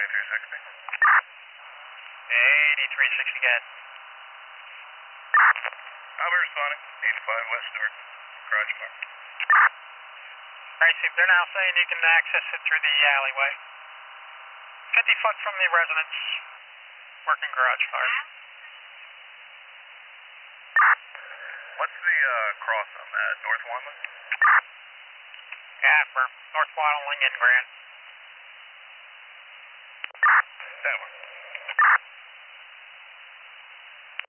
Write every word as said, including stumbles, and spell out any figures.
eighty-three sixty. eighty-three sixty again. I'll be responding. eighty-five West Stewart, garage bar. Alright, Steve, they're now saying you can access it through the alleyway. fifty foot from the residence, working garage car. What's the uh, cross on that? North Wanland? Yeah, for North Waddling and Grand. That one.